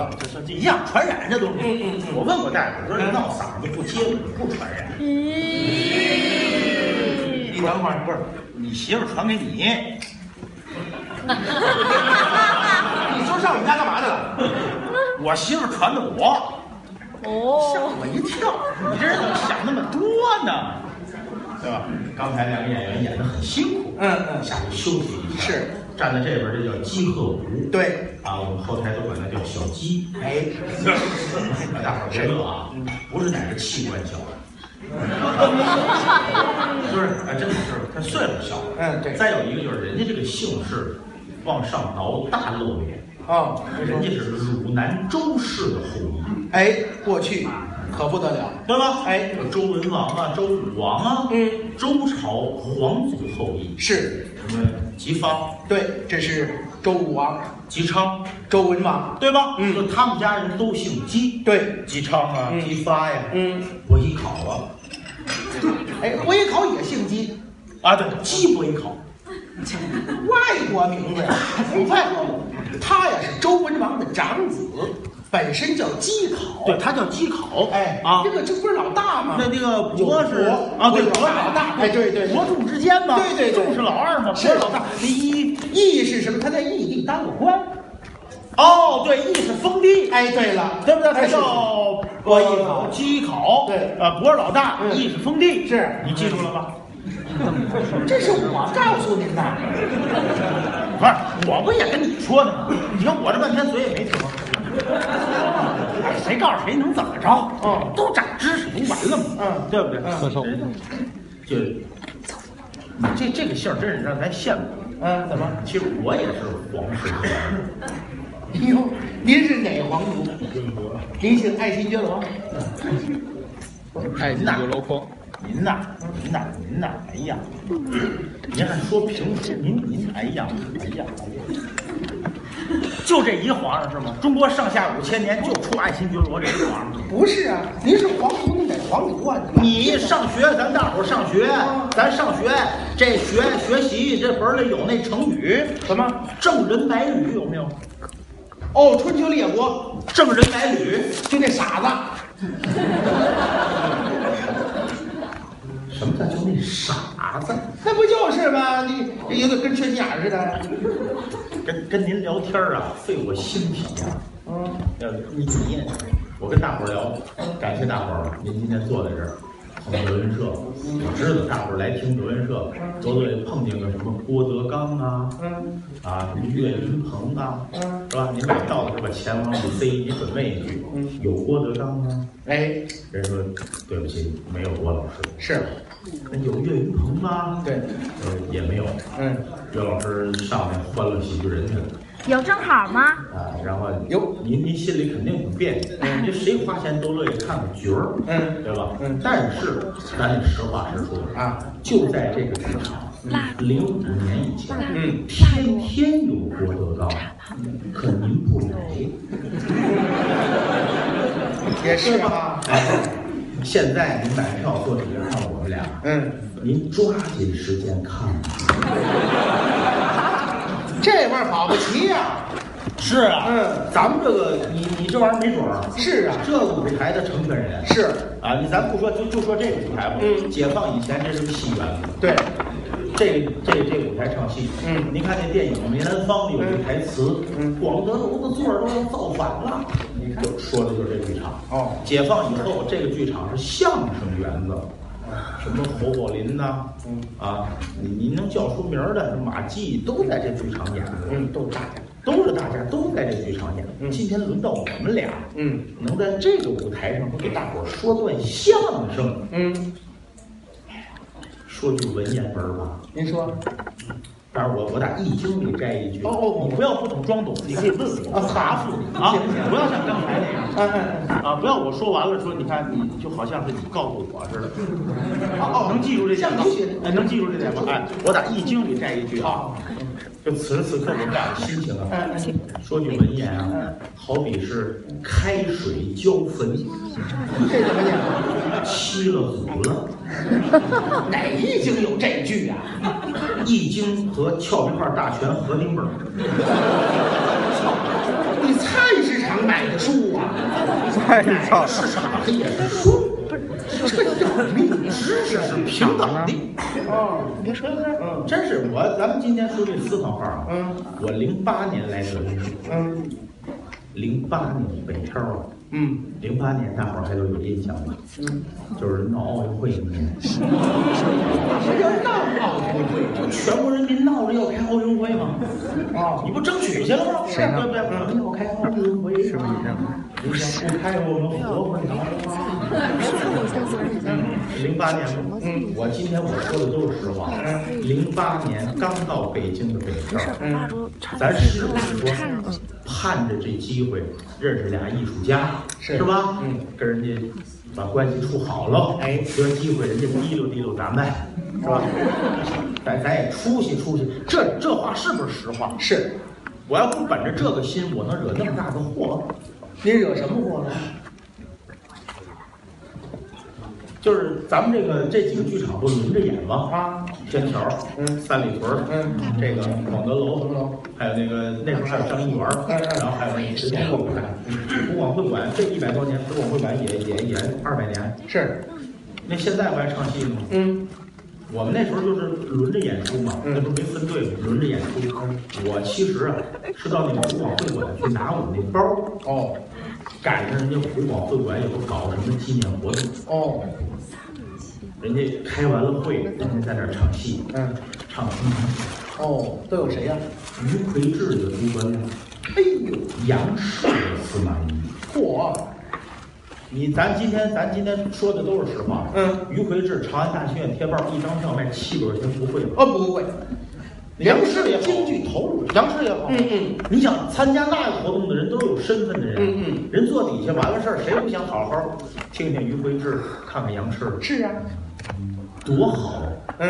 这一样传染这东西。我问过大夫，说这闹嗓子不接吻不传染。你等会儿，不是你媳妇传给你。 你说上我们家干嘛去了？ 我媳妇传的我。吓我一跳！你这人怎么想那么多呢？对吧？刚才两个演员演得很辛苦，下去休息一下。 是站在这边，这叫鸡鹤舞。 对啊，我们后台都管它叫小鸡。 哎， 大伙儿别乐啊，不是哪个器官小，就是哎，真的是他岁数小。 对。 再有一个就是人家这个姓氏往上倒大露脸。人家是汝南周氏的后裔。 哎，过去可不得了， 对吧？哎，周文王啊，周武王啊，周朝皇族后裔是什么吉方？ 对，这是周武王、 吉昌、 周文王， 对吧？就他们家人都姓姬， 对， 吉昌啊，姬发呀，伯邑考啊， 哎，伯邑考也姓姬啊，对，姬伯邑考， 外国名字呀，外国名，他呀是周文王的长子。本身叫姬考， 对，他叫姬考， 哎啊， 这不是老大吗？ 那个伯是啊，对，伯老大， 哎，对， 伯仲之间嘛， 对， 仲是老二嘛，伯老大。 义是什么？他在义地当过官。 哦，对，义是封地。 哎，对了， 对不对？他叫伯邑考、 姬考， 对， 伯老大，义是封地， 是你记住了吧？ 这是我告诉您的， 不是，我不也跟你说的吗？你看我这半天嘴也没停。哎，谁告诉谁能怎么着？都长知识不完了吗？对不对？就这个姓真是让咱羡慕。 怎么？ 其实我也是皇室出来的。哟，您是哪皇族？您姓爱新觉罗。 爱新觉罗匡。 您呐，哎呀，您还说评书？您，哎呀，就这一皇上是吗？中国上下5000年就出爱新觉罗这一皇上？ 不是啊，您是皇族，您得皇族啊！ 你上学，咱大伙儿上学，咱上学，这学习这本里有那成语， 什么郑人买履有没有？ 哦，春秋列国， 郑人买履， 就那傻子。 什么叫那傻子？ 那不就是吗？你有点跟缺心眼似的。 跟您聊天啊，费我心脾呀。我跟大伙儿聊，感谢大伙儿，您今天坐在这儿，碰德云社，我知道大伙儿来听德云社，都得碰见个什么郭德纲啊，什么岳云鹏啊，是吧？您买票的时候把钱往里塞，你准备一句，有郭德纲吗？ 哎， 人说对不起，没有郭老师。 是。 那有岳云鹏吗？ 对， 也没有。岳老师上面欢乐喜剧人去了。 有正好吗？ 然后您心里肯定很别扭，因为谁花钱都乐意看个角儿，对吧？但是咱得实话实说啊，就在这个剧场，05年以前，天天有郭德纲，可您不来， 也是啊。 现在您买票坐底下看我们俩，您抓紧时间看。 这味儿保不齐呀。 是啊，咱们这个你这玩意儿没准儿。 是啊， 这个舞台的成全人是啊，咱不说就说这个舞台吧。解放以前这是个戏园子。 对， 这舞台唱戏。您看那电影《梅兰芳》有句台词，广德楼的座儿都要造反了。你看，说的就是这剧场。解放以后，这个剧场是相声园子。什么侯宝林呐，您能叫出名的马季都在这剧场演的，都是大家都在这剧场演。今天轮到我们俩，能在这个舞台上给大伙儿说段相声，说句文言文吧。 您说。 当然我打《易经》里摘一句。你不要不懂装懂，你可以问我，答复你啊，不要像刚才那样不要我说完了说，你看你就好像是你告诉我似的。能记住这点吗？能记住这点吗？我打《易经》里摘一句啊，就此时此刻我们俩的心情啊，说句文言啊，好比是开水浇坟， 这怎么讲？ 漆了祖了。 哪易经有这句啊？ 易经和俏皮块大全合订本。 你菜市场场买的书啊，市场也是书，这叫民主知识是平等的。哦，你别说这， 真是咱们今天说这四川话啊，我08年来这里，08年北漂啊。08年大伙儿还都有印象吧？就是闹奥运会那年。 什么叫闹奥运会？ 就全国人民闹着要开奥运会吗？你不争取去了吗？是，对不对？我们要开奥运会，是不是这样？你想不开，我们活不了啊！08年，我今天我说的都是实话。08年刚到北京的北漂，咱是不是说盼着这机会认识俩艺术家？是吧？跟人家把关系处好了，得机会人家提溜提溜咱们，是吧？咱也出息出息，这话是不是实话？ 是。 我要不本着这个心，我能惹那么大的祸？ 您惹什么祸呢？ 就是咱们这几个剧场不轮着演吗？天桥，三里屯，这个广德楼，还有那时候还有张一元，然后还有那个石广会馆，石广会馆这100多年，石广会馆也200年。 是， 那现在不还唱戏吗？我们那时候就是轮着演出嘛，那时候没分队，轮着演出。我其实啊是到那个湖广会馆去拿我那包，赶上人家湖广会馆有搞什么纪念活动，人家开完了会，人家在那儿唱戏，唱京剧， 都有谁呀？ 于魁智的诸葛亮，哎呦，杨氏的司马懿， 嚯！ 咱今天说的都是实话。于魁智长安大戏院贴报，1张票卖7多少钱？不会吧？ 不会。 杨氏也京剧投入，杨氏也好。你想参加那个活动的人都是有身份的人，人坐底下完了事儿，谁不想好好听听于魁智，看看杨氏？ 是啊， 多好。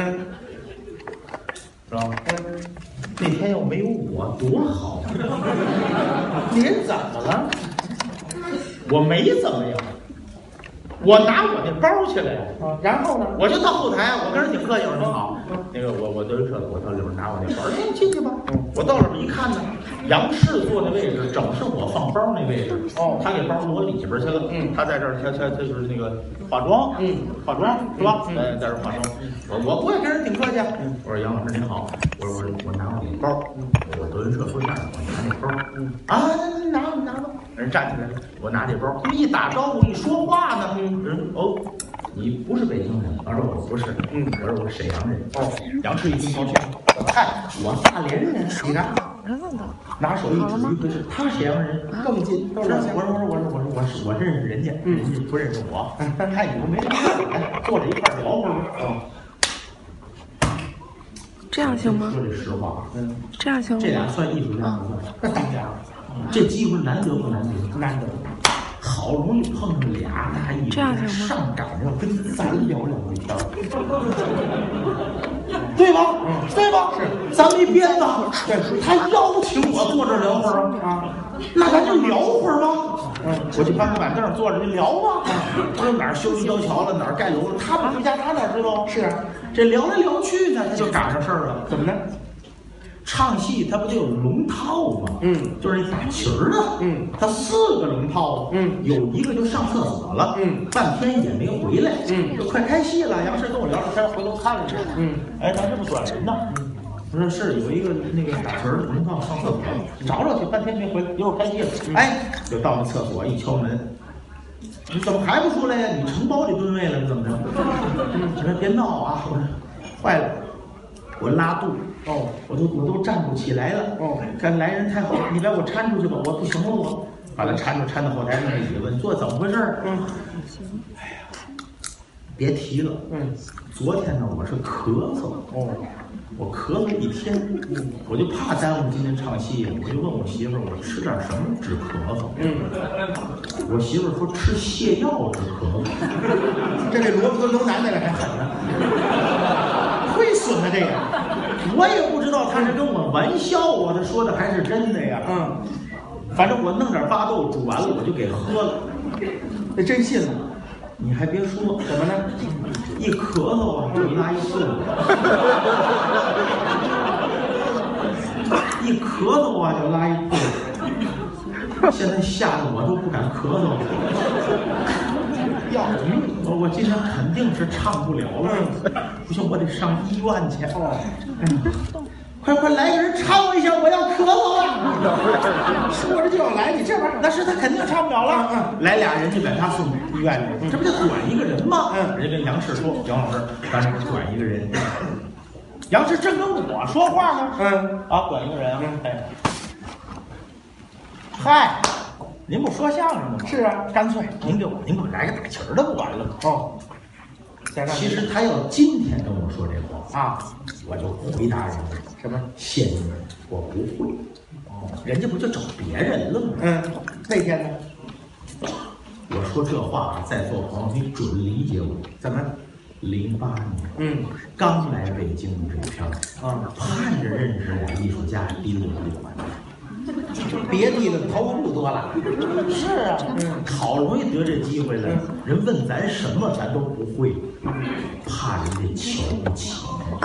是吧？那天要没有我，多好。 您怎么了？ 我没怎么样，我拿我那包去了呀。 然后呢？ 我就到后台，我跟人挺客气，我说好，那个我德云社的，我到里边拿我那包，你进去吧。我到里边一看呢，杨氏坐那位置正是我放包那位置。他给包挪里边去了。他在这儿，他就是那个化妆，化妆是吧？在这化妆。我也跟人挺客气。我说杨老师您好，我拿我那包，我德云社说相声，我拿那包。你拿吧。人站起来了，我拿这包，一打招呼一说话呢，你不是北京人？我说我不是，我说我沈阳人。杨氏一听高兴，嗨，我大连人，你看，拿手一指于魁智，他沈阳人， 更近。 我认识人家，人家不认识我。嗨，你们没来，坐着一块聊会儿。 这样行吗？ 说这实话， 这样行吗？ 这俩算艺术家不算？那当然，这机会难得不难得？难得。好容易碰上俩大艺术家上赶着跟咱聊聊这天儿，对吧？对吧？是，咱没编吧？他邀请我坐这儿聊会儿啊，那咱就聊会儿吧。我去搬个板凳坐着就聊吧。说哪儿修一条桥了，哪儿盖楼了，他不回家，他哪知道？是啊，这聊来聊去呢，他就赶上事儿了。怎么呢？唱戏它不就有龙套吗？就是那打旗儿的，它4个龙套，有一个就上厕所了，半天也没回来，就快开戏了。杨氏跟我聊着天，回头看了去，咱这不转人呢。我说是有一个那个打旗儿的龙套上厕所，找去半天没回来，一会儿开戏了，就到那厕所一敲门，你怎么还不出来呀？你承包这吨位了，你怎么着？我说别闹啊！我说坏了，我拉肚。我都站不起来了。看来人太好，你把我搀出去吧，我不行了，我把他搀到后台那个椅子，你坐怎么回事？哎呀，别提了。昨天呢，我是咳嗽。我咳嗽1天，我就怕耽误今天唱戏，我就问我媳妇儿，我吃点什么治咳嗽？我媳妇儿说吃泻药治咳嗽。 这萝卜跟龙男那个还狠呢，亏损了这个。 我也不知道他是跟我玩笑啊，他说的还是真的呀。反正我弄点巴豆煮完了，我就给喝了。 这真信了。 你还别说，怎么呢？一咳嗽啊，就拉一肚子；一咳嗽啊，就拉一肚子。 现在吓得我都不敢咳嗽了。 要命！ 我今天肯定是唱不了了，不行，我得上医院去。快来个人唱我一下，我要咳嗽了。 说着就要来，你这玩意儿， 那是他肯定唱不了了。来俩人就把他送医院里，这不就短一个人吗？人家跟杨氏说，杨老师，咱这短一个人。杨氏正跟我说话呢，短一个人，嗨，您不说相声的吗？ 是啊， 干脆您给我来个打旗儿的不完了吗？其实他要今天跟我说这话啊，我就回答人家什么？先生，我不会。人家不就找别人了吗？ 那天呢？ 我说这话，在座朋友你准理解我。怎么？08年，刚来北京这片盼着认识俩艺术家，低落不完。 别地的投入多了， 是啊，好容易得这机会了，人问咱什么咱都不会，怕人家瞧不起。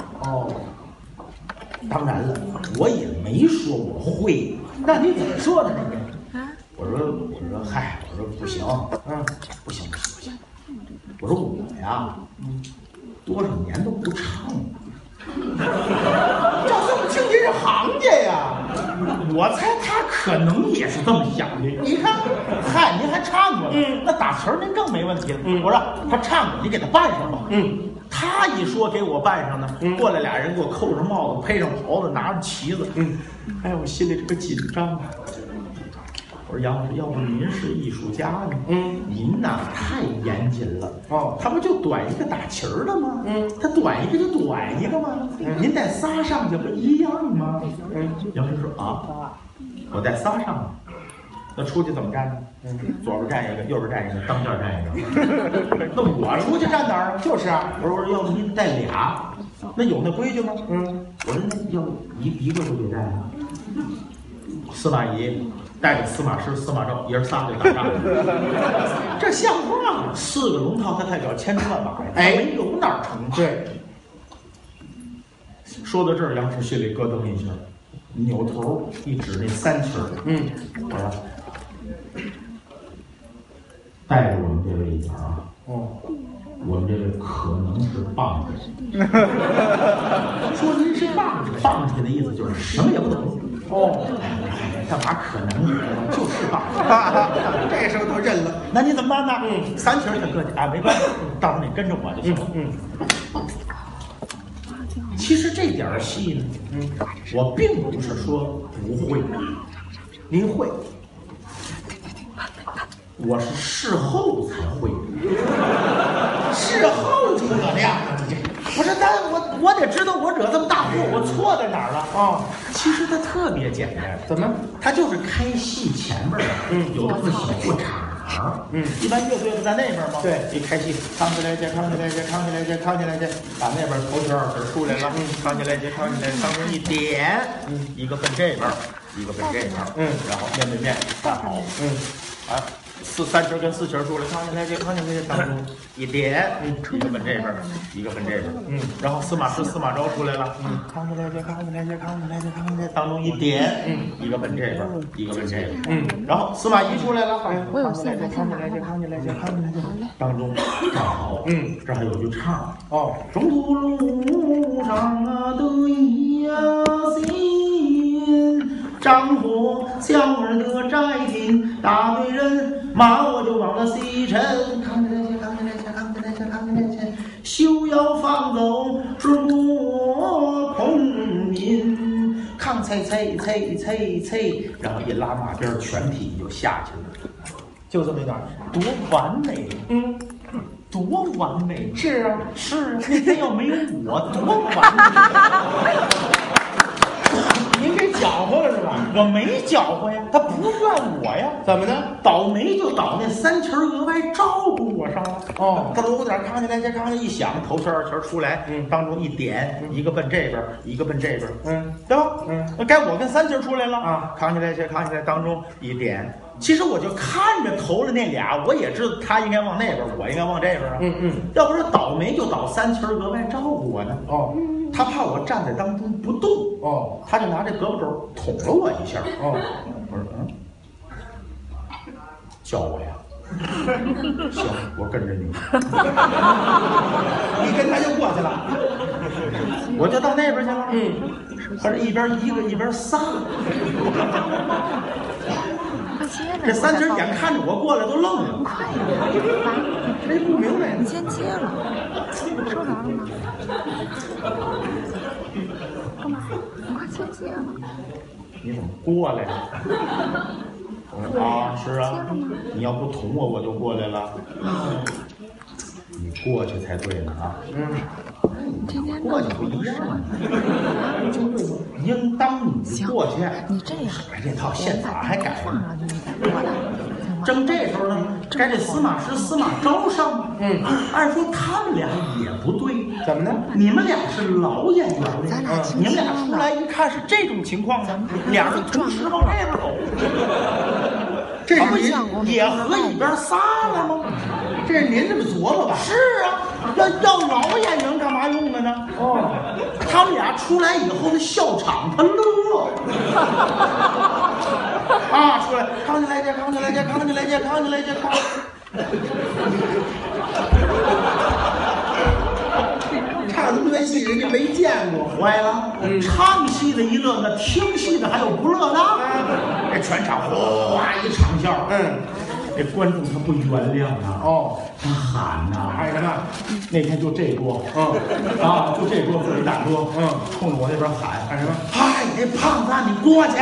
当然了，我也没说我会， 那你怎么说的？ 我说嗨，我说不行，不行，我说我呀，多少年都不唱了。 照这么听，您是行家呀？ 我猜他可能也是这么想的。 你看， 嗨，您还唱过呢，那打词儿您更没问题了。我说他唱过，你给他办上吧。他一说给我办上呢，过来俩人给我扣上帽子，配上袍子，拿着旗子。哎，我心里这个紧张啊。我说杨老师，要不您是艺术家呢？您呐太严谨了。他不就短一个打旗儿的吗？他短一个就短一个吗？您带仨上去不一样吗？杨师说啊，我带仨上去，那出去怎么站呢？左边站一个，右边站一个，当间站一个。那我出去站哪儿啊？ 就是啊。 我说要不您带俩，那有那规矩吗？我说那要一个都得带啊。司马懿带着司马师、司马昭，爷儿仨就打仗了。这像话吗？4个龙套，他代表千军万马呀！没有哪儿成？ 对。 说到这儿，杨氏心里咯噔一下，扭头一指那3旗儿。我说带着我们这位一点啊。我们这位可能是棒子。说您是棒子，棒子的意思就是什么也不懂。干嘛可能就是棒子？ 这时候都认了。 那你怎么办呢？3旗儿挺客气啊，没关系，到时候你跟着我就行了。其实这点戏呢，我并不是说不会，您会，我是事后才会。 事后诸葛亮啊，你这不是，但我得知道我惹这么大祸，我错在哪儿了其实它特别简单， 怎么？ 它就是开戏前面有这么小过场。一般乐队不在那边吗？ 对， 一开戏，扛起来接，扛起来接，扛起来接，扛起来接，把那边头曲2曲出来了，扛起来接，扛起来，当中一点，一个奔这边，一个奔这边，然后面对面站好，3旗跟4旗出来，扛起来接，扛起来接，当中一点，一个奔这边，一个奔这边，然后司马师、司马昭出来了，扛起来接，扛起来接，扛起来接，扛起来接，当中一点，一个奔这边，一个奔这边，然后司马懿出来了，扛起来接，扛起来接，扛起来接，扛起来接，当中站好，这还有句唱中途路上得一心。张火将儿的寨亭，大队人马我就往了西城。扛起来去，扛起来去，扛起来去，扛起来去，休要放走中国孔明。扛啐啐啐啐啐，然后一拉马鞭，全体就下去了。就这么一段，多完美！多完美！ 是啊， 是啊，那天要没有我，多完美！ 您给搅和了是吧？ 我没搅和呀，他不怨我呀。 怎么呢？ 倒霉就倒那3旗额外照顾我上了。他搂点扛起来，这扛起来一响，头旗2旗出来，当中一点，一个奔这边，一个奔这边，对吧？那该我跟3旗出来了扛起来，这扛起来，当中一点。其实我就看着投了那俩，我也知道他应该往那边，我应该往这边啊。要不是倒霉就倒3旗额外照顾我呢。他怕我站在当中不动，他就拿这胳膊肘捅了我一下。我说叫我呀。行，我跟着你。 你跟他就过去了， 我就到那边去了。可是一边一个一边仨，这三姐眼看着我过来都愣了。 快呀！ 谁不明白？ 你先接了，收着了吗？干嘛？你快先接了。 你怎么过来了？啊，是啊，你要不捅我，我就过来了。你过去才对呢啊！ 今天过去不一样吗？应当你过去。 你这样， 这套宪法还改放上去，你再过来。 正这时候呢，该这司马师、司马昭上。按说他们俩也不对， 怎么呢？ 你们俩是老演员了，你们俩出来一看是这种情况呢，俩人同时往这边走， 这是您也和一边撒了吗？ 这是您这么琢磨吧？ 是啊，要老演员干嘛用的呢？他们俩出来以后，那笑场他乐。啊，出来，康起来接，康起来接，康起来接，康起来接，康。 唱这么段戏，人家没见过， 坏了。唱戏的一乐，那听戏的还有不乐的。这全场哗一长笑。这观众他不原谅啊。他喊呐， 喊什么？ 那天就这桌，就这桌最大桌，冲着我那边喊什么？ 嗨，那胖子，你过去！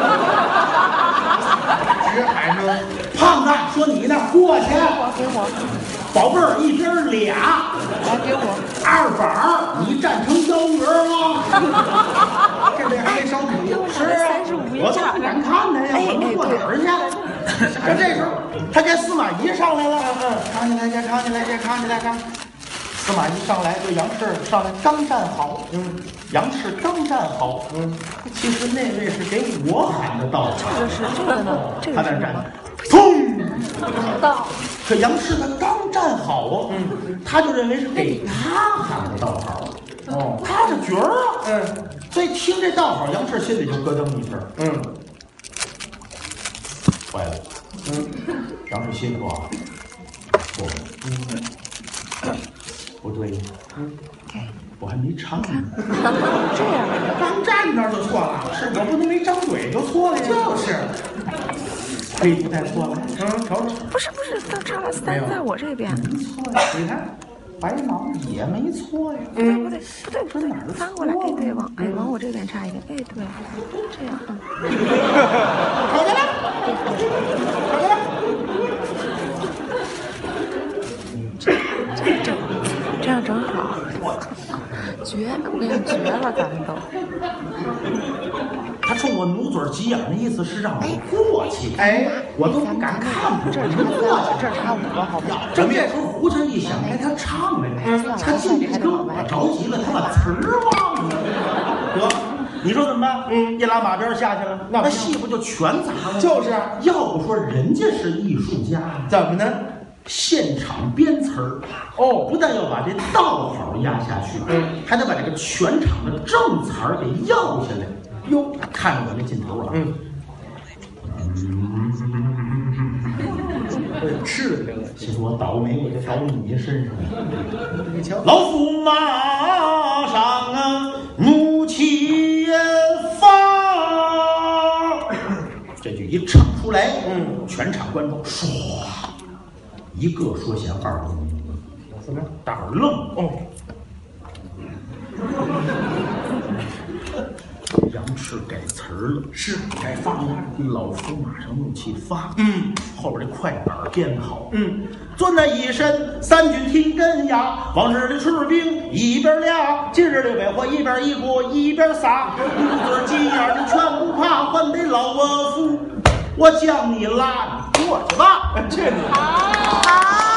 直喊声， 胖子说你那过去， 给我， 宝贝儿一边俩， 来给我二板你站成幺蛾了， 这边还没烧土， 是啊，我都不敢看他呀，我能过哪儿去？可这时候他跟司马懿上来了，康起来接，康起来接，康起来康。司马懿上来对杨氏上来刚站好，杨氏刚站好，其实那位是给我喊的道号， 这个呢？这他在站， 砰！到。 可杨氏他刚站好，他就认为是给他喊的道号，他是角儿啊，所以听这道号，杨氏心里就咯噔一声，坏了，杨氏心说啊，错了，不对，我还没唱呢， 这样刚站那儿就错了， 是我不能没张嘴就错了呀， 就是， 可以不带错了， 瞅瞅， 不是，他唱了三在我这边， 错了，你看，白毛也没错呀， 不对，翻过来，对，往我这边插一点，对，这样， 好的了，好的了。 这样正好，绝！我跟你绝了，咱们都。 他冲我努嘴急眼的意思是让我过去，我都不敢看他， 这儿插5个，好不好？ 正这时候胡琴一响，该他唱来了，他进去跟我着急了，他把词儿忘了，得。你说怎么办？一拉马鞭下去了，那戏不就全砸了？ 就是， 要不说人家是艺术家， 怎么呢？ 现场编词儿，不但要把这道好压下去，还得把这个全场的正词儿给要下来。哟，看着我那劲头啊， 是的， 其实我倒霉，我就倒你身上了。你瞧，老驸马上啊，怒气放。这句一唱出来，全场观众唰。一个说闲话都没有，怎么？大伙儿愣杨氏改词儿了，是改放了。老驸马上怒气发，后边这快板编好，钻那一身三军听根呀，往日的士兵一边俩，今日的百货一边一锅一边撒，肚子急眼的全不怕，还得老我夫，我将你拉，你过去吧，去你。